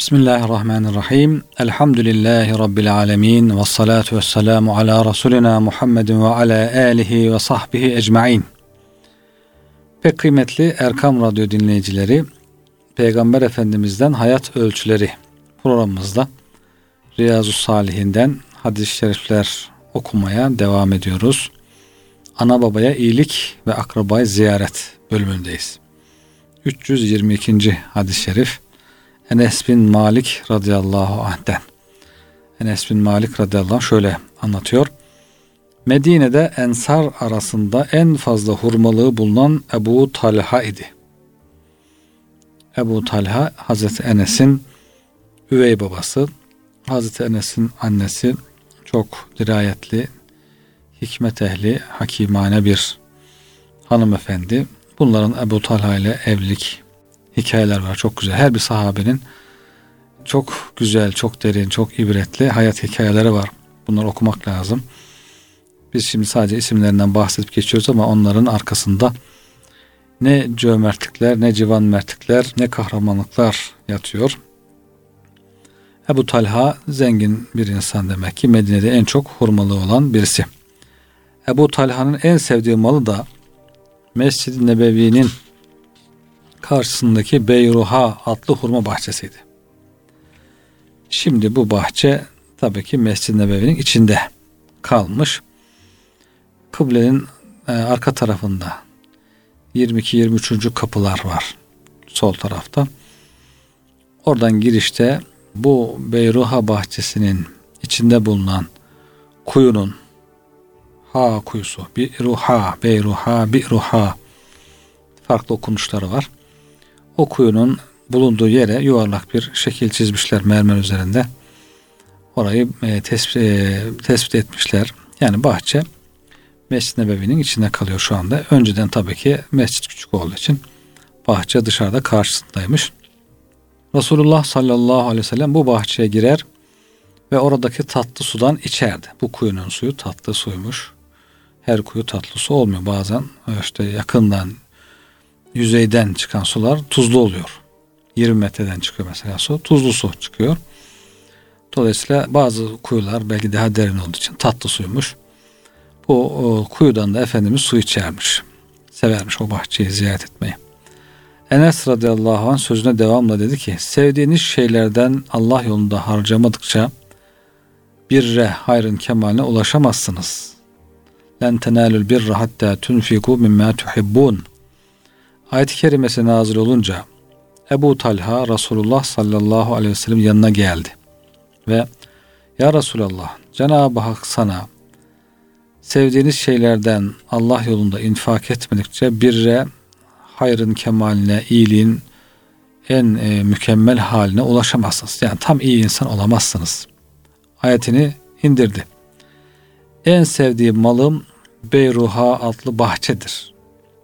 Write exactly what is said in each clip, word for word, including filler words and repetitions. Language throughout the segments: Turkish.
Bismillahirrahmanirrahim. Elhamdülillahi Rabbil alemin. Ve salatu ve selamu ala Resulina Muhammedin ve ala alihi ve sahbihi ecmain. Pek kıymetli Erkam Radyo dinleyicileri, Peygamber Efendimiz'den Hayat Ölçüleri programımızda Riyazu's-Salihin'den hadis-i şerifler okumaya devam ediyoruz. Ana babaya iyilik ve akrabayı ziyaret bölümündeyiz. üç yüz yirmi ikinci hadis-i şerif Enes bin Malik radıyallahu anh'ten. Enes bin Malik radıyallahu anh şöyle anlatıyor. Medine'de ensar arasında en fazla hurmalığı bulunan Ebu Talha idi. Ebu Talha Hazreti Enes'in üvey babası. Hazreti Enes'in annesi çok dirayetli, hikmet ehli, hakimane bir hanımefendi. Bunların Ebu Talha ile evlilik hikayeler var. Çok güzel. Her bir sahabenin çok güzel, çok derin, çok ibretli hayat hikayeleri var. Bunları okumak lazım. Biz şimdi sadece isimlerinden bahsedip geçiyoruz ama onların arkasında ne cömertlikler, ne civan mertlikler, ne kahramanlıklar yatıyor. Ebu Talha zengin bir insan demek ki. Medine'de en çok hurmalı olan birisi. Ebu Talha'nın en sevdiği malı da Mescid-i Nebevi'nin karşısındaki Beyruha adlı hurma bahçesiydi. Şimdi bu bahçe tabii ki Mescid-i Nebevi'nin içinde kalmış. Kıblenin e, arka tarafında yirmi iki yirmi üç. kapılar var sol tarafta. Oradan girişte bu Beyruha bahçesinin içinde bulunan kuyunun ha kuyusu, Beyruha, Beyruha, Beyruha farklı okunuşları var. O kuyunun bulunduğu yere yuvarlak bir şekil çizmişler mermer üzerinde. Orayı e, tespit, e, tespit etmişler. Yani bahçe Mescid-i Nebevi'nin içinde kalıyor şu anda. Önceden tabii ki mescit küçük olduğu için bahçe dışarıda karşısındaymış. Resulullah sallallahu aleyhi ve sellem bu bahçeye girer ve oradaki tatlı sudan içerdi. Bu kuyunun suyu tatlı suymuş. Her kuyu tatlı su olmuyor. Bazen işte yakından, yüzeyden çıkan sular tuzlu oluyor. yirmi metreden çıkıyor mesela su. Tuzlu su çıkıyor. Dolayısıyla bazı kuyular belki daha derin olduğu için tatlı suymuş. Bu o, kuyudan da Efendimiz su içermiş. Severmiş o bahçeyi ziyaret etmeyi. Enes radıyallahu anh sözüne devamla dedi ki, sevdiğiniz şeylerden Allah yolunda harcamadıkça birre, hayrın kemaline ulaşamazsınız. Len tenalul birra hatta tunfiku mimma tuhibbun. Ayet-i kerimesi nazil olunca Ebu Talha Resulullah sallallahu aleyhi ve sellem yanına geldi ve ya Resulallah, Cenab-ı Hak sana sevdiğiniz şeylerden Allah yolunda infak etmedikçe birre, hayrın kemaline, iyiliğin en e, mükemmel haline ulaşamazsınız. Yani tam iyi insan olamazsınız. Ayetini indirdi. En sevdiğim malım Beyruha adlı bahçedir.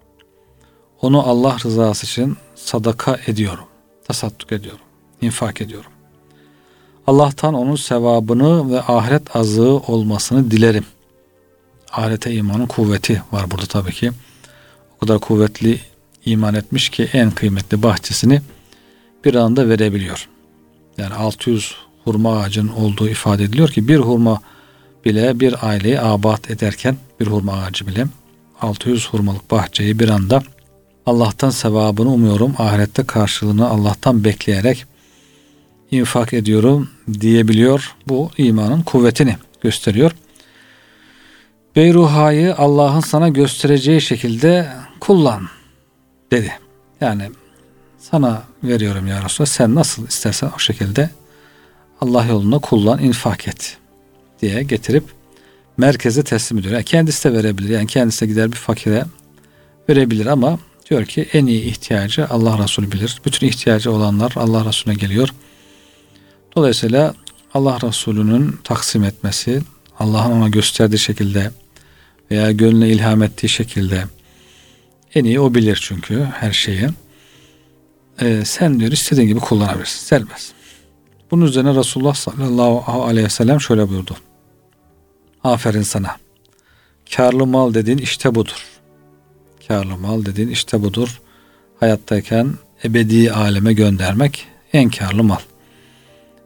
Onu Allah rızası için sadaka ediyorum. Tasadduk ediyorum. İnfak ediyorum. Allah'tan onun sevabını ve ahiret azığı olmasını dilerim. Ahirete imanın kuvveti var burada tabii ki. O kadar kuvvetli iman etmiş ki en kıymetli bahçesini bir anda verebiliyor. Yani altı yüz hurma ağacının olduğu ifade ediliyor ki bir hurma bile bir aileyi abat ederken bir hurma ağacı bile altı yüz hurmalık bahçeyi bir anda Allah'tan sevabını umuyorum, ahirette karşılığını Allah'tan bekleyerek infak ediyorum diyebiliyor. Bu imanın kuvvetini gösteriyor. Beyruha'yı Allah'ın sana göstereceği şekilde kullan dedi. Yani sana veriyorum ya Resulallah, sen nasıl istersen o şekilde Allah yolunda kullan, infak et diye getirip merkeze teslim ediyor. Yani kendisi de verebilir. Yani kendisi de gider bir fakire verebilir ama diyor ki en iyi ihtiyacı Allah Resulü bilir. Bütün ihtiyacı olanlar Allah Resulüne geliyor. Dolayısıyla Allah Resulü'nün taksim etmesi, Allah'ın ona gösterdiği şekilde veya gönlüne ilham ettiği şekilde en iyi o bilir çünkü her şeyi. Ee, sen diyor istediğin gibi kullanabilirsin. Serbest. Bunun üzerine Resulullah sallallahu aleyhi ve sellem şöyle buyurdu. Aferin sana. Kârlı mal dediğin işte budur. Kârlı mal dediğin işte budur. Hayattayken ebedi aleme göndermek en kârlı mal.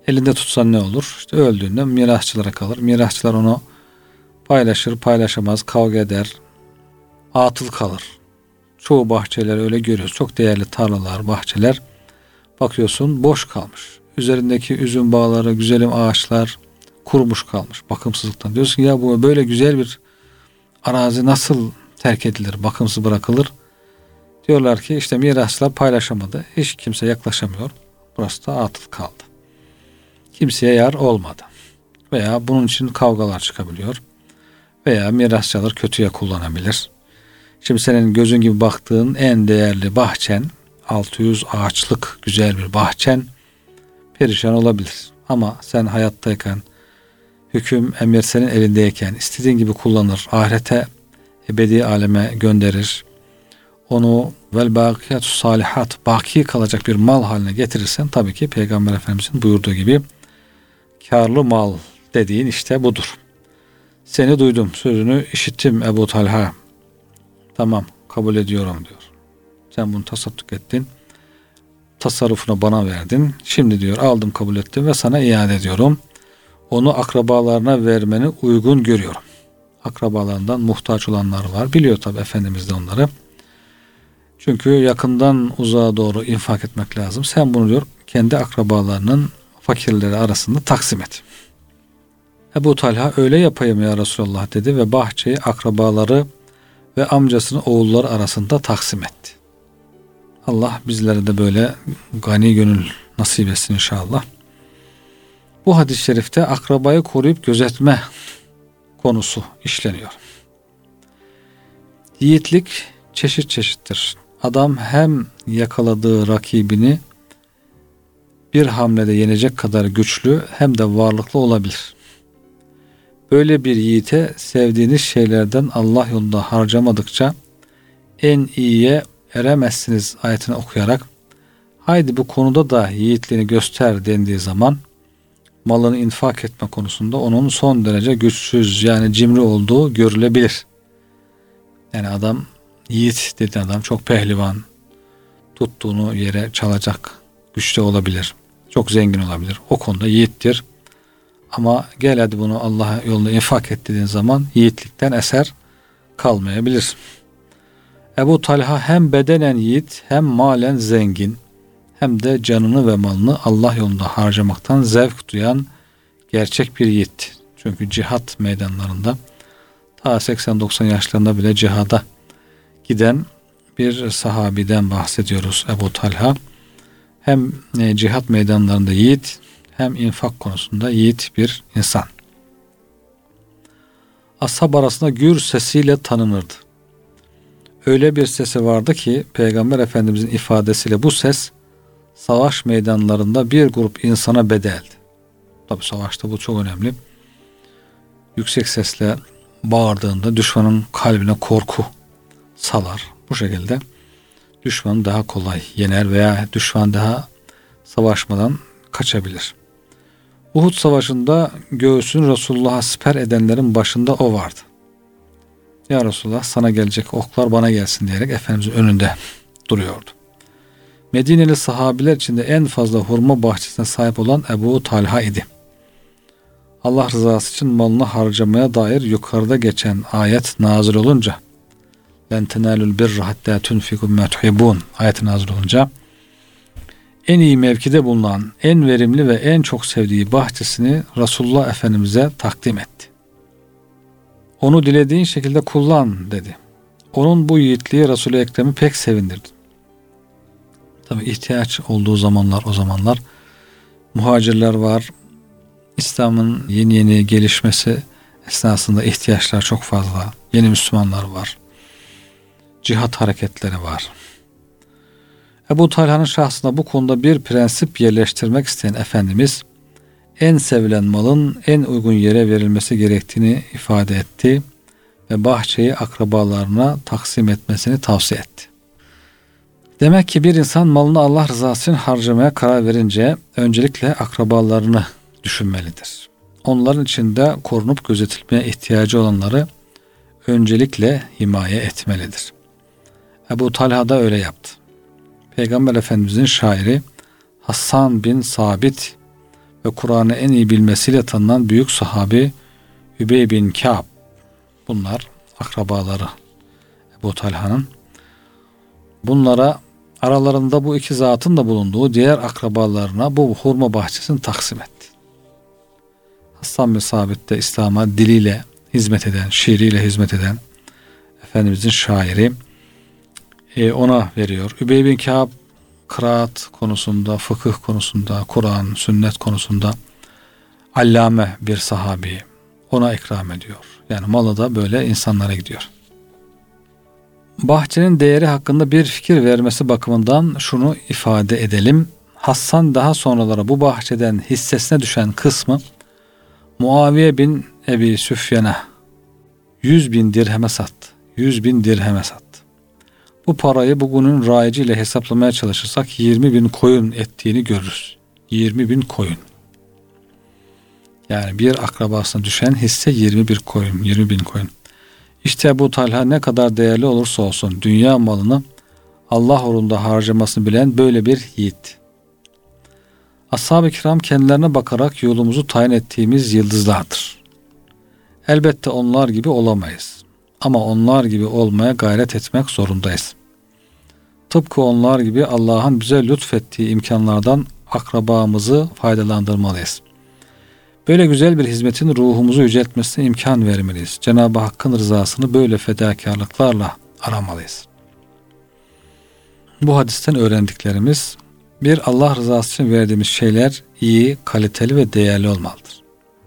elinde tutsan ne olur? İşte öldüğünde mirasçılara kalır. Mirasçılar onu paylaşır, paylaşamaz, kavga eder, atıl kalır. Çoğu bahçeler öyle görüyoruz. Çok değerli tarlalar, bahçeler bakıyorsun boş kalmış. Üzerindeki üzüm bağları, güzelim ağaçlar kurumuş kalmış bakımsızlıktan. Diyorsun ki ya bu böyle güzel bir arazi nasıl terk edilir, bakımsız bırakılır? Diyorlar ki işte mirasçılar paylaşamadı. Hiç kimse yaklaşamıyor. Burası da atıl kaldı. Kimseye yar olmadı. Veya bunun için kavgalar çıkabiliyor. Veya mirasçılar kötüye kullanabilir. Şimdi senin gözün gibi baktığın en değerli bahçen, altı yüz ağaçlık güzel bir bahçen perişan olabilir. Ama sen hayattayken, hüküm, emir senin elindeyken istediğin gibi kullanır, ahirete, ebedi aleme gönderir. Onu vel bakiyatü salihat, baki kalacak bir mal haline getirirsen tabii ki Peygamber Efendimizin buyurduğu gibi kârlı mal dediğin işte budur. Seni duydum, sözünü işittim Ebu Talha. Tamam, kabul ediyorum diyor. Sen bunu tasadduk ettin. Tasarrufunu bana verdin. Şimdi diyor aldım, kabul ettim ve sana iade ediyorum. Onu akrabalarına vermeni uygun görüyorum. Akrabalarından muhtaç olanlar var. Biliyor tabi Efendimiz de onları. Çünkü yakından uzağa doğru infak etmek lazım. Sen bunu diyor kendi akrabalarının fakirleri arasında taksim et. Ebu Talha öyle yapayım ya Resulallah dedi ve bahçeyi akrabaları ve amcasının oğulları arasında taksim etti. Allah bizlere de böyle gani gönül nasip etsin inşallah. Bu hadis-i şerifte akrabayı koruyup gözetme konusu işleniyor. Yiğitlik çeşit çeşittir. Adam hem yakaladığı rakibini bir hamlede yenecek kadar güçlü hem de varlıklı olabilir. Böyle bir yiğite sevdiğiniz şeylerden Allah yolunda harcamadıkça en iyiye eremezsiniz ayetini okuyarak haydi bu konuda da yiğitliğini göster dendiği zaman malını infak etme konusunda onun son derece güçsüz yani cimri olduğu görülebilir. Yani adam yiğit dedi, adam çok pehlivan, tuttuğunu yere çalacak güçte olabilir, çok zengin olabilir, o konuda yiğittir. Ama gel hadi bunu Allah yolunda infak et dediğin zaman yiğitlikten eser kalmayabilir. Ebu Talha hem bedenen yiğit hem malen zengin hem de canını ve malını Allah yolunda harcamaktan zevk duyan gerçek bir yiğit. Çünkü cihat meydanlarında ta seksen doksan yaşlarında bile cihada giden bir sahabiden bahsediyoruz Ebu Talha. Hem cihat meydanlarında yiğit hem infak konusunda yiğit bir insan. Ashab arasında gür sesiyle tanınırdı. Öyle bir sesi vardı ki Peygamber Efendimizin ifadesiyle bu ses savaş meydanlarında bir grup insana bedeldi. Tabi savaşta bu çok önemli. Yüksek sesle bağırdığında düşmanın kalbine korku salar. Bu şekilde düşmanı daha kolay yener veya düşman daha savaşmadan kaçabilir. Uhud Savaşı'nda göğsünü Resulullah'a siper edenlerin başında o vardı. Ya Resulullah sana gelecek oklar bana gelsin diyerek Efendimizin önünde duruyordu. Medineli sahabiler içinde en fazla hurma bahçesine sahip olan Ebu Talha idi. Allah rızası için malını harcamaya dair yukarıda geçen ayet nazil olunca "Len tenalul birra hatta tunfiku mimma tuhibbun" ayeti nazil olunca en iyi mevkide bulunan, en verimli ve en çok sevdiği bahçesini Resulullah Efendimiz'e takdim etti. Onu dilediğin şekilde kullan dedi. Onun bu yiğitliği Resul-i Ekrem'i pek sevindirdi. Tabi ihtiyaç olduğu zamanlar o zamanlar muhacirler var. İslam'ın yeni yeni gelişmesi esnasında ihtiyaçlar çok fazla. Yeni Müslümanlar var. Cihat hareketleri var. Ebu Talha'nın şahsına bu konuda bir prensip yerleştirmek isteyen Efendimiz en sevilen malın en uygun yere verilmesi gerektiğini ifade etti ve bahçeyi akrabalarına taksim etmesini tavsiye etti. Demek ki bir insan malını Allah rızası için harcamaya karar verince öncelikle akrabalarını düşünmelidir. Onların içinde korunup gözetilmeye ihtiyacı olanları öncelikle himaye etmelidir. Ebu Talha da öyle yaptı. Peygamber Efendimizin şairi Hasan bin Sabit ve Kur'an'ı en iyi bilmesiyle tanınan büyük sahabi Übey bin Ka'b. Bunlar akrabaları Ebu Talha'nın. Bunlara aralarında bu iki zatın da bulunduğu diğer akrabalarına bu hurma bahçesini taksim etti. Hassan bin Sabit de İslam'a diliyle hizmet eden, şiiriyle hizmet eden Efendimizin şairi, e, ona veriyor. Übey bin Ka'b kıraat konusunda, fıkıh konusunda, Kur'an, sünnet konusunda allame bir sahabi, ona ikram ediyor. Yani malı da böyle insanlara gidiyor. Bahçenin değeri hakkında bir fikir vermesi bakımından şunu ifade edelim. Hassan daha sonralara bu bahçeden hissesine düşen kısmı Muaviye bin Ebi Süfyan'a yüz bin dirheme sattı. yüz bin dirheme sattı. Bu parayı bugünün rayiciyle hesaplamaya çalışırsak yirmi bin koyun ettiğini görürüz. yirmi bin koyun. Yani bir akrabasına düşen hisse yirmi bir koyun, yirmi bin koyun. İşte Ebu Talha ne kadar değerli olursa olsun dünya malını Allah uğrunda harcamasını bilen böyle bir yiğit. Ashab-ı kiram kendilerine bakarak yolumuzu tayin ettiğimiz yıldızlardır. Elbette onlar gibi olamayız. Ama onlar gibi olmaya gayret etmek zorundayız. Tıpkı onlar gibi Allah'ın bize lütfettiği imkanlardan akrabamızı faydalandırmalıyız. Böyle güzel bir hizmetin ruhumuzu yüceltmesine imkan vermeliyiz. Cenab-ı Hakk'ın rızasını böyle fedakarlıklarla aramalıyız. Bu hadisten öğrendiklerimiz: bir, Allah rızası için verdiğimiz şeyler iyi, kaliteli ve değerli olmalıdır.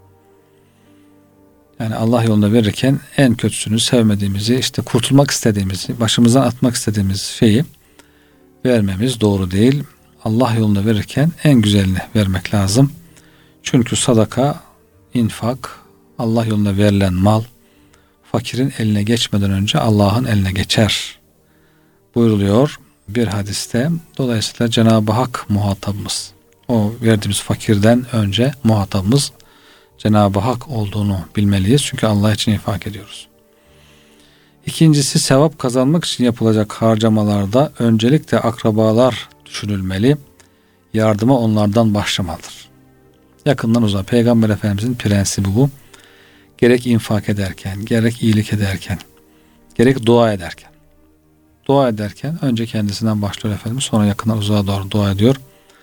Yani Allah yolunda verirken en kötüsünü, sevmediğimizi, işte kurtulmak istediğimizi, başımızdan atmak istediğimiz şeyi vermemiz doğru değil. Allah yolunda verirken en güzelini vermek lazım. Çünkü sadaka, infak, Allah yolunda verilen mal, fakirin eline geçmeden önce Allah'ın eline geçer buyruluyor bir hadiste. Dolayısıyla Cenab-ı Hak muhatabımız. O verdiğimiz fakirden önce muhatabımız Cenab-ı Hak olduğunu bilmeliyiz. Çünkü Allah için infak ediyoruz. İkincisi, sevap kazanmak için yapılacak harcamalarda öncelikle akrabalar düşünülmeli. Yardıma onlardan başlamalıdır. Yakından uzağa. Peygamber Efendimizin prensibi bu. Gerek infak ederken, gerek iyilik ederken, gerek dua ederken. Dua ederken önce kendisinden başlıyor Efendimiz, sonra yakından uzağa doğru dua ediyor.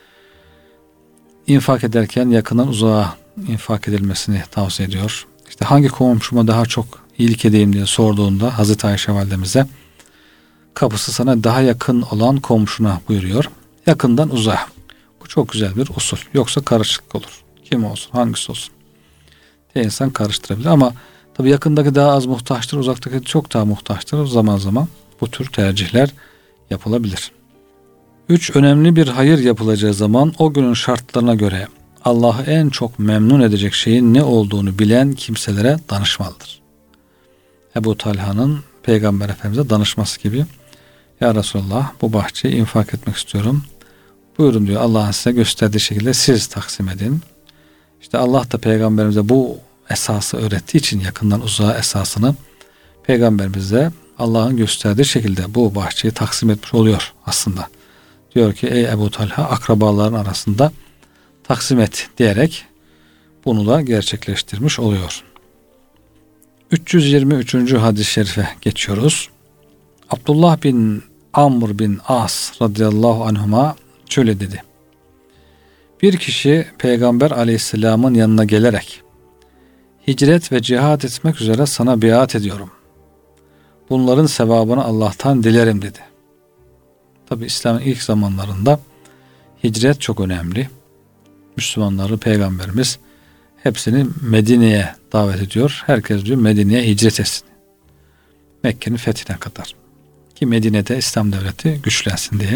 İnfak ederken yakından uzağa infak edilmesini tavsiye ediyor. İşte hangi komşuma daha çok iyilik edeyim diye sorduğunda Hazreti Ayşe validemize, kapısı sana daha yakın olan komşuna buyuruyor. Yakından uzağa. Bu çok güzel bir usul. Yoksa karışık olur. Kim olsun, hangisi olsun diye insan karıştırabilir. Ama tabii yakındaki daha az muhtaçtır, uzaktaki çok daha muhtaçtır. Zaman zaman bu tür tercihler yapılabilir. Üç, önemli bir hayır yapılacağı zaman o günün şartlarına göre Allah'ı en çok memnun edecek şeyin ne olduğunu bilen kimselere danışmalıdır. Ebu Talha'nın Peygamber Efendimiz'e danışması gibi, ya Resulallah, bu bahçeyi infak etmek istiyorum. Buyurun diyor, Allah'ın size gösterdiği şekilde siz taksim edin. İşte Allah da Peygamberimize bu esası öğrettiği için yakından uzağa esasını Peygamberimize Allah'ın gösterdiği şekilde bu bahçeyi taksim etmiş oluyor aslında. Diyor ki, ey Ebu Talha, akrabaların arasında taksim et diyerek bunu da gerçekleştirmiş oluyor. üç yüz yirmi üçüncü hadis-i şerife geçiyoruz. Abdullah bin Amr bin As radıyallahu anhuma şöyle dedi. Bir kişi Peygamber aleyhisselamın yanına gelerek, hicret ve cihad etmek üzere sana biat ediyorum. Bunların sevabını Allah'tan dilerim dedi. Tabi İslam'ın ilk zamanlarında hicret çok önemli. Müslümanları Peygamberimiz hepsini Medine'ye davet ediyor. Herkes diyor Medine'ye hicret etsin. Mekke'nin fethine kadar. Ki Medine'de İslam devleti güçlensin diye.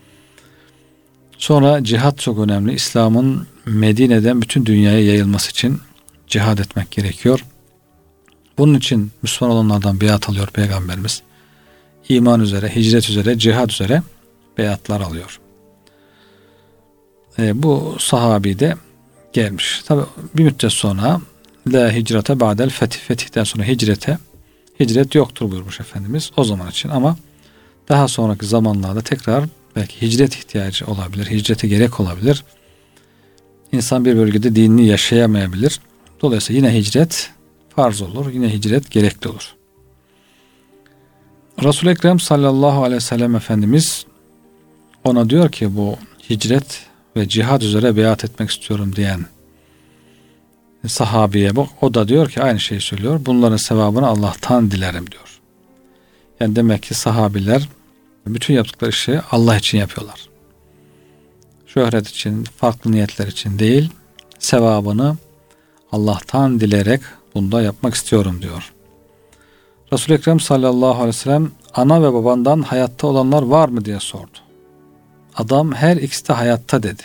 Sonra cihat çok önemli. İslam'ın Medine'den bütün dünyaya yayılması için cihad etmek gerekiyor. Bunun için Müslüman olanlardan beyat alıyor Peygamberimiz. İman üzere, hicret üzere, cihad üzere beyatlar alıyor. E, bu sahabi de gelmiş. Tabi bir müddet sonra la hicrete ba'del fetih, fetihten sonra hicrete hicret yoktur buyurmuş Efendimiz o zaman için, ama daha sonraki zamanlarda tekrar belki hicret ihtiyacı olabilir, hicrete gerek olabilir. insan bir bölgede dinini yaşayamayabilir. Dolayısıyla yine hicret farz olur. Yine hicret gerekli olur. Resul-i Ekrem sallallahu aleyhi ve sellem Efendimiz ona diyor ki bu hicret ve cihad üzere beyat etmek istiyorum diyen sahabiye bak. O da diyor ki aynı şeyi söylüyor. Bunların sevabını Allah'tan dilerim diyor. Yani demek ki sahabiler bütün yaptıkları işi Allah için yapıyorlar. Şöhret için, farklı niyetler için değil, sevabını Allah'tan dilerek bunda yapmak istiyorum diyor. Resul-i Ekrem sallallahu aleyhi ve sellem ana ve babandan hayatta olanlar var mı diye sordu. Adam her ikisi de hayatta dedi.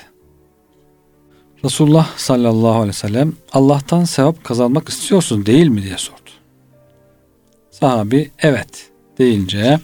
Resulullah sallallahu aleyhi ve sellem Allah'tan sevap kazanmak istiyorsun değil mi diye sordu. Sahabi evet deyince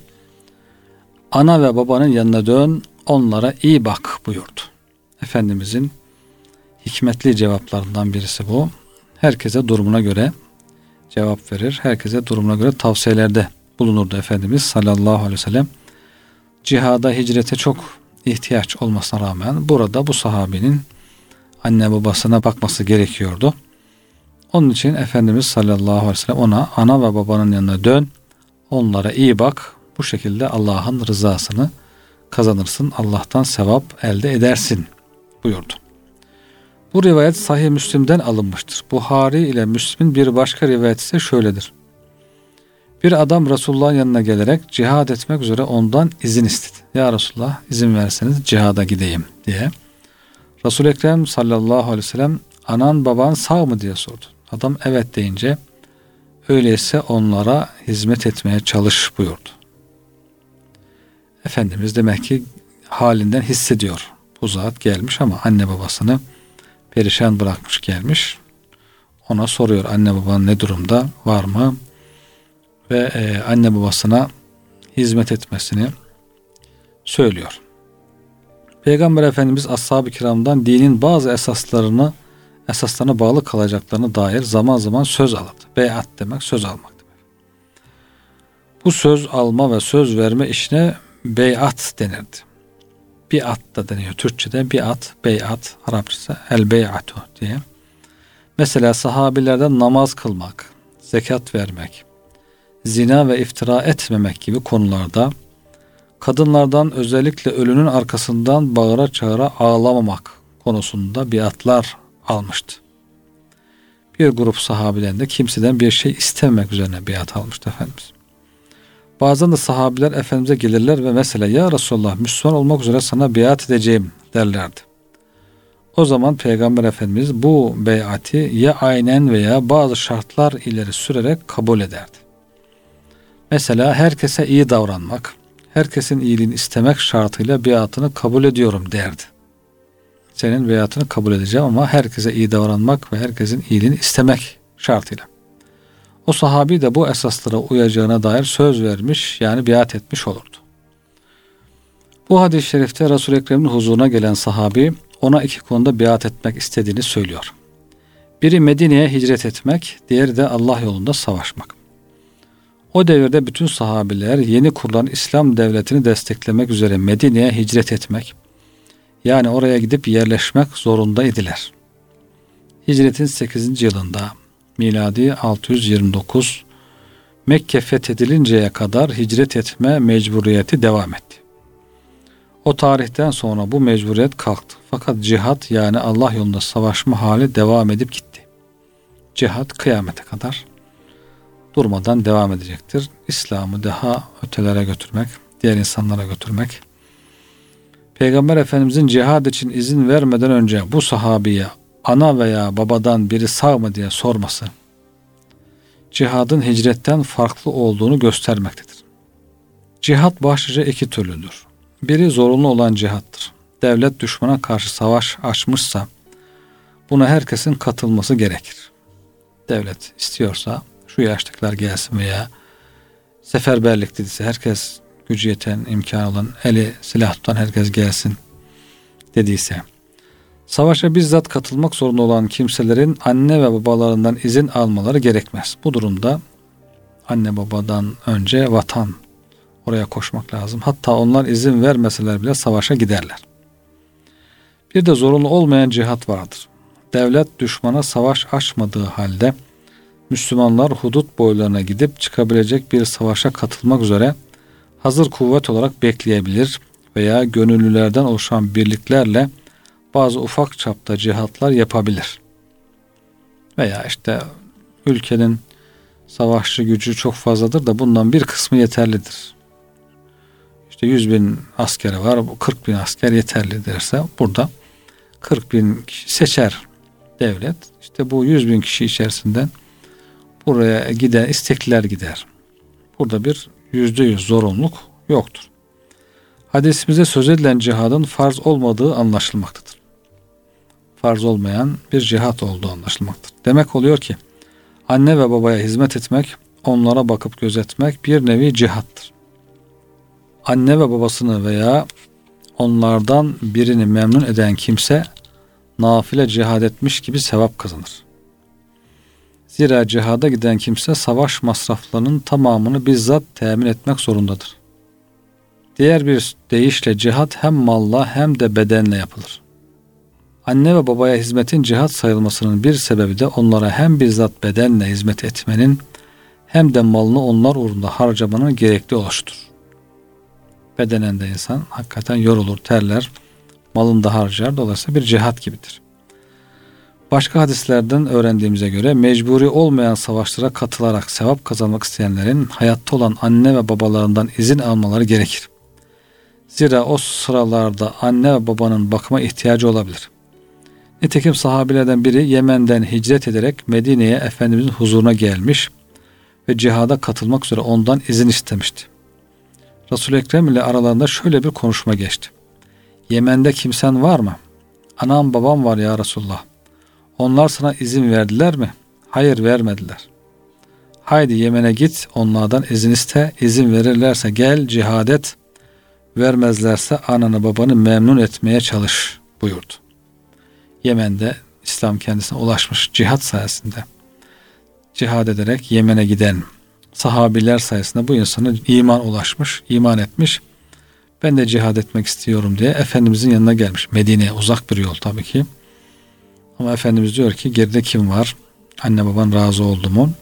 ana ve babanın yanına dön, onlara iyi bak buyurdu. Efendimizin hikmetli cevaplarından birisi bu. Herkese durumuna göre cevap verir. Herkese durumuna göre tavsiyelerde bulunurdu Efendimiz sallallahu aleyhi ve sellem. Cihada, hicrete çok ihtiyaç olmasına rağmen burada bu sahabinin anne babasına bakması gerekiyordu. Onun için Efendimiz sallallahu aleyhi ve sellem ona ana ve babanın yanına dön, onlara iyi bak. Bu şekilde Allah'ın rızasını kazanırsın. Allah'tan sevap elde edersin buyurdu. Bu rivayet Sahih Müslim'den alınmıştır. Buhari ile Müslim'in bir başka rivayeti ise şöyledir. Bir adam Resulullah'ın yanına gelerek cihad etmek üzere ondan izin istedi. Ya Resulullah izin verseniz cihada gideyim diye. Resul-i Ekrem sallallahu aleyhi ve sellem anan baban sağ mı diye sordu. Adam evet deyince öyleyse onlara hizmet etmeye çalış buyurdu. Efendimiz demek ki halinden hissediyor. Bu zat gelmiş ama anne babasını perişan bırakmış gelmiş. Ona soruyor anne baban ne durumda, var mı? Ve e, anne babasına hizmet etmesini söylüyor. Peygamber Efendimiz ashab-ı kiramdan dinin bazı esaslarını esaslarına bağlı kalacaklarına dair zaman zaman söz alırdı. Beyat demek söz almak demek. Bu söz alma ve söz verme işine beyat denirdi. Biat da deniyor Türkçe'de. Biat, beyat, Arapçası el beyatu diye. Mesela sahabilerden namaz kılmak, zekat vermek, zina ve iftira etmemek gibi konularda kadınlardan özellikle ölünün arkasından bağıra çağıra ağlamamak konusunda biatlar almıştı. Bir grup sahabiden de kimseden bir şey istememek üzerine biat almıştı Efendimiz. Bazen de sahabiler Efendimiz'e gelirler ve mesela ya Resulullah Müslüman olmak üzere sana biat edeceğim derlerdi. O zaman Peygamber Efendimiz bu beyati ya aynen veya bazı şartlar ileri sürerek kabul ederdi. Mesela herkese iyi davranmak, herkesin iyiliğini istemek şartıyla biatını kabul ediyorum derdi. Senin biatını kabul edeceğim ama herkese iyi davranmak ve herkesin iyiliğini istemek şartıyla. O sahabi de bu esaslara uyacağına dair söz vermiş, yani biat etmiş olurdu. Bu hadis-i şerifte Resul-i Ekrem'in huzuruna gelen sahabi ona iki konuda biat etmek istediğini söylüyor. Biri Medine'ye hicret etmek, diğeri de Allah yolunda savaşmak. O devirde bütün sahabiler yeni kurulan İslam devletini desteklemek üzere Medine'ye hicret etmek, yani oraya gidip yerleşmek zorundaydılar. Hicretin sekizinci yılında miladi altı yüz yirmi dokuz Mekke fethedilinceye kadar hicret etme mecburiyeti devam etti. O tarihten sonra bu mecburiyet kalktı. Fakat cihat, yani Allah yolunda savaşma hali devam edip gitti. Cihat kıyamete kadar durmadan devam edecektir. İslam'ı daha ötelere götürmek, diğer insanlara götürmek. Peygamber Efendimizin cihad için izin vermeden önce bu sahabiye ana veya babadan biri sağ mı diye sorması, cihadın hicretten farklı olduğunu göstermektedir. Cihat başlıca iki türlüdür. Biri zorunlu olan cihattır. Devlet düşmana karşı savaş açmışsa buna herkesin katılması gerekir. Devlet istiyorsa şu yaştakiler gelsin veya seferberlik dediyse herkes, gücü yeten, imkanı olan, eli silah tutan herkes gelsin dediyse, savaşa bizzat katılmak zorunda olan kimselerin anne ve babalarından izin almaları gerekmez. Bu durumda anne babadan önce vatan, oraya koşmak lazım. Hatta onlar izin vermeseler bile savaşa giderler. Bir de zorunlu olmayan cihat vardır. devlet düşmana savaş açmadığı halde Müslümanlar hudut boylarına gidip çıkabilecek bir savaşa katılmak üzere hazır kuvvet olarak bekleyebilir veya gönüllülerden oluşan birliklerle bazı ufak çapta cihatlar yapabilir. Veya işte ülkenin savaşçı gücü çok fazladır da bundan bir kısmı yeterlidir. İşte yüz bin askeri var, bu kırk bin asker yeterli derse burada kırk bin kişi seçer devlet. İşte bu yüz bin kişi içerisinden buraya giden istekliler gider. Burada bir yüzde yüz zorunluluk yoktur. Hadisimizde söz edilen cihadın farz olmadığı anlaşılmaktadır. Farz olmayan bir cihat olduğu anlaşılmaktadır. Demek oluyor ki anne ve babaya hizmet etmek, onlara bakıp gözetmek bir nevi cihattır. Anne ve babasını veya onlardan birini memnun eden kimse nafile cihad etmiş gibi sevap kazanır. Zira cihada giden kimse savaş masraflarının tamamını bizzat temin etmek zorundadır. Diğer bir deyişle cihat hem malla hem de bedenle yapılır. Anne ve babaya hizmetin cihat sayılmasının bir sebebi de onlara hem bizzat bedenle hizmet etmenin hem de malını onlar uğrunda harcamanın gerekli oluşudur. Bedenen de insan hakikaten yorulur, terler, malını da harcar. Dolayısıyla bir cihat gibidir. Başka hadislerden öğrendiğimize göre mecburi olmayan savaşlara katılarak sevap kazanmak isteyenlerin hayatta olan anne ve babalarından izin almaları gerekir. Zira o sıralarda anne ve babanın bakıma ihtiyacı olabilir. Nitekim sahabilerden biri Yemen'den hicret ederek Medine'ye Efendimizin huzuruna gelmiş ve cihada katılmak üzere ondan izin istemişti. Resul-i Ekrem ile aralarında şöyle bir konuşma geçti. Yemen'de kimsen var mı? Anam babam var ya Resulullah. Onlar sana izin verdiler mi? Hayır, vermediler. Haydi Yemen'e git, onlardan izin iste, izin verirlerse gel cihad et, vermezlerse ananı babanı memnun etmeye çalış buyurdu. Yemen'de İslam kendisine ulaşmış cihat sayesinde. Cihad ederek Yemen'e giden sahabiler sayesinde bu insana iman ulaşmış, iman etmiş. Ben de cihad etmek istiyorum diye Efendimizin yanına gelmiş. Medine'ye uzak bir yol tabii ki. Ama Efendimiz diyor ki geride kim var? Anne baban razı oldu mu?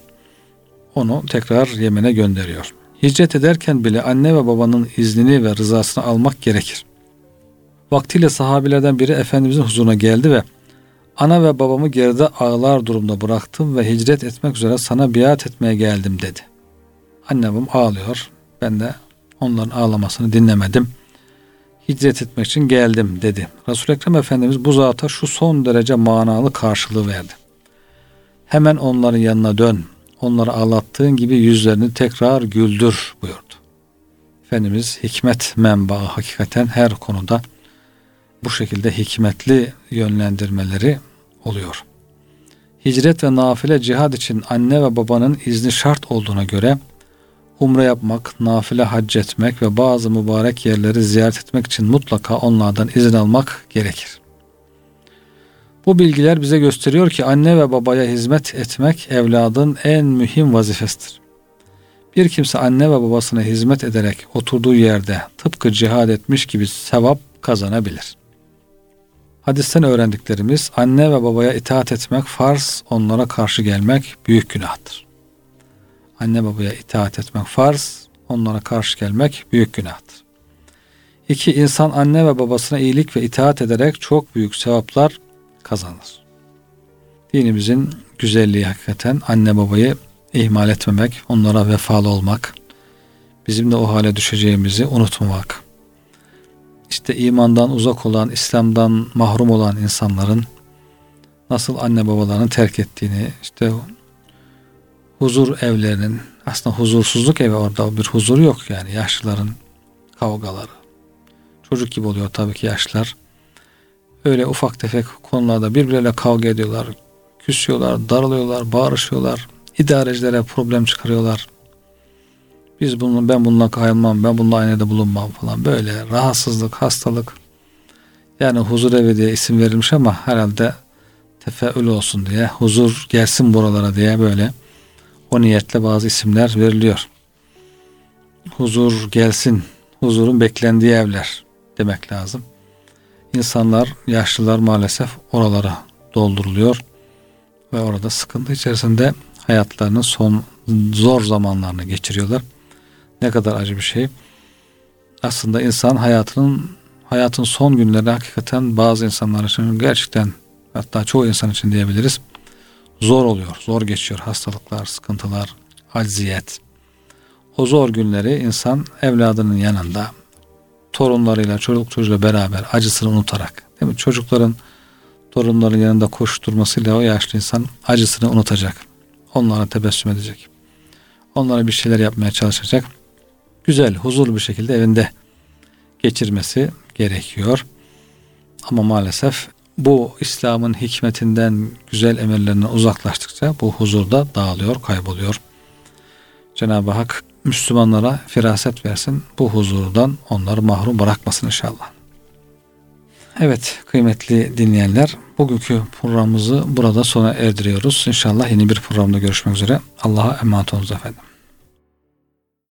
Onu tekrar Yemen'e gönderiyor. Hicret ederken bile anne ve babanın iznini ve rızasını almak gerekir. Vaktiyle sahabilerden biri Efendimizin huzuruna geldi ve ana ve babamı geride ağlar durumda bıraktım ve hicret etmek üzere sana biat etmeye geldim dedi. Anne babam ağlıyor. Ben de onların ağlamasını dinlemedim. Hicret etmek için geldim dedi. Resul-i Ekrem Efendimiz bu zata şu son derece manalı karşılığı verdi. Hemen onların yanına dön. Onları ağlattığın gibi yüzlerini tekrar güldür buyurdu. Efendimiz hikmet menbaı hakikaten her konuda bu şekilde hikmetli yönlendirmeleri oluyor. Hicret ve nafile cihad için anne ve babanın izni şart olduğuna göre umre yapmak, nafile hac etmek ve bazı mübarek yerleri ziyaret etmek için mutlaka onlardan izin almak gerekir. Bu bilgiler bize gösteriyor ki anne ve babaya hizmet etmek evladın en mühim vazifesidir. Bir kimse anne ve babasına hizmet ederek oturduğu yerde tıpkı cihad etmiş gibi sevap kazanabilir. Hadisten öğrendiklerimiz anne ve babaya itaat etmek farz, onlara karşı gelmek büyük günahtır. Anne babaya itaat etmek farz, onlara karşı gelmek büyük günahtır. İki, insan anne ve babasına iyilik ve itaat ederek çok büyük sevaplar kazanır. Dinimizin güzelliği hakikaten anne babayı ihmal etmemek, onlara vefalı olmak, bizim de o hale düşeceğimizi unutmamak. İşte imandan uzak olan, İslam'dan mahrum olan insanların nasıl anne babalarını terk ettiğini, işte huzur evlerinin, aslında huzursuzluk evi, orada bir huzur yok yani, yaşlıların kavgaları. Çocuk gibi oluyor tabii ki yaşlılar. Öyle ufak tefek konularda birbirleriyle kavga ediyorlar, küsüyorlar, darılıyorlar, bağırışıyorlar, idarecilere problem çıkarıyorlar. Biz bunu, ben bununla kayılmam, ben bununla aynada bulunmam falan, böyle rahatsızlık, hastalık. Yani huzur evi diye isim verilmiş ama herhalde tefeül olsun diye, huzur gelsin buralara diye böyle o niyetle bazı isimler veriliyor. Huzur gelsin, huzurun beklendiği evler demek lazım. İnsanlar, yaşlılar maalesef oralara dolduruluyor ve orada sıkıntı içerisinde hayatlarının son zor zamanlarını geçiriyorlar. Ne kadar acı bir şey. Aslında insan hayatının hayatın son günleri hakikaten bazı insanlar için gerçekten, hatta çoğu insan için diyebiliriz, zor oluyor. Zor geçiyor. Hastalıklar, sıkıntılar, acziyet. O zor günleri insan evladının yanında, torunlarıyla, çocuk çocuğuyla beraber acısını unutarak, değil mi? Çocukların, torunların yanında koşturmasıyla o yaşlı insan acısını unutacak. Onlara tebessüm edecek. Onlara bir şeyler yapmaya çalışacak. Güzel, huzurlu bir şekilde evinde geçirmesi gerekiyor. Ama maalesef bu İslam'ın hikmetinden, güzel emirlerinden uzaklaştıkça bu huzur da dağılıyor, kayboluyor. Cenab-ı Hak Müslümanlara firaset versin. Bu huzurdan onları mahrum bırakmasın inşallah. Evet kıymetli dinleyenler, bugünkü programımızı burada sona erdiriyoruz. İnşallah yeni bir programda görüşmek üzere. Allah'a emanet olunuz efendim.